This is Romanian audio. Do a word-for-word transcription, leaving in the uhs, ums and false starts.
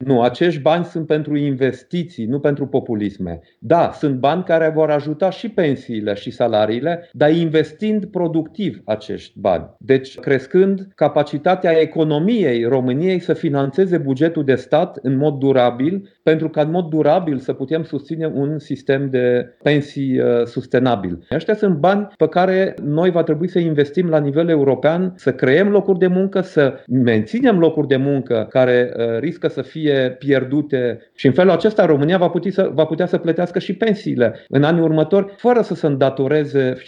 Nu, acești bani sunt pentru investiții, nu pentru populisme. Da, sunt bani care vor ajuta și pensiile și salariile, dar investind productiv acești bani. Deci crescând capacitatea economiei României să finanțeze bugetul de stat în mod durabil, pentru ca în mod durabil să putem susține un sistem de pensii sustenabil. Aceștia sunt bani pe care noi va trebui să investim la nivel european, să creăm locuri de muncă, să menținem locuri de muncă care riscă să fie pierdute și în felul acesta România va putea să, va putea să plătească și pensiile în anii următori fără să se îndatoreze